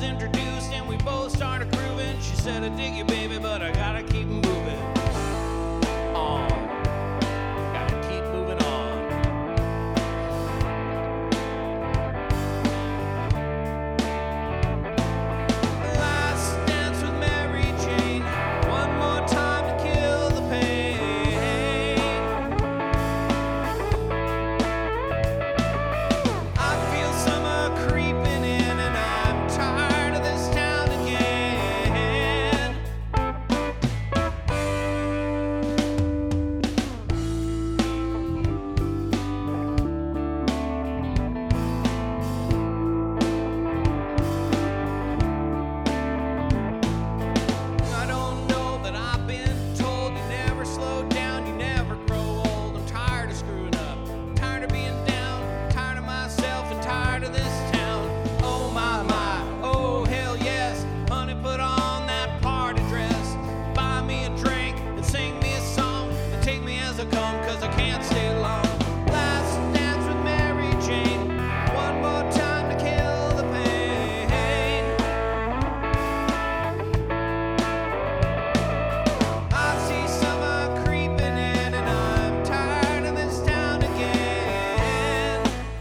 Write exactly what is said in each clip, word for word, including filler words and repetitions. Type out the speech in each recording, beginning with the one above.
introduced and we both started grooving. She said, I dig you, baby, but I gotta keep moving on. Gotta keep moving on. Last dance with Mary Jane. One more time to kill the pain. I feel summer creeping in and I'm tired of this town again. I don't know that I've been told you never slow down, you never grow old. I'm tired of screwing up, tired of being down, tired of myself and tired of this town. Oh my, my, oh hell yes. Honey, put on that party dress, buy me a drink and sing me a song and take me as I come, cause I can't stay long. Last dance with Mary Jane. One more time to kill the pain. I see summer creeping in and I'm tired of this town again.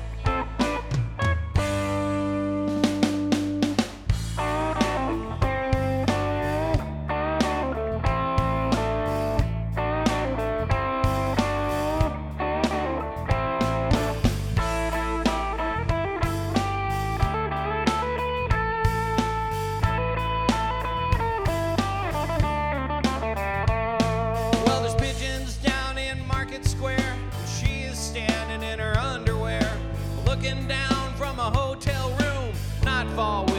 Well, there's pigeons down in Market Square, and she is standing in her underwear, looking down from a hotel room. Nightfall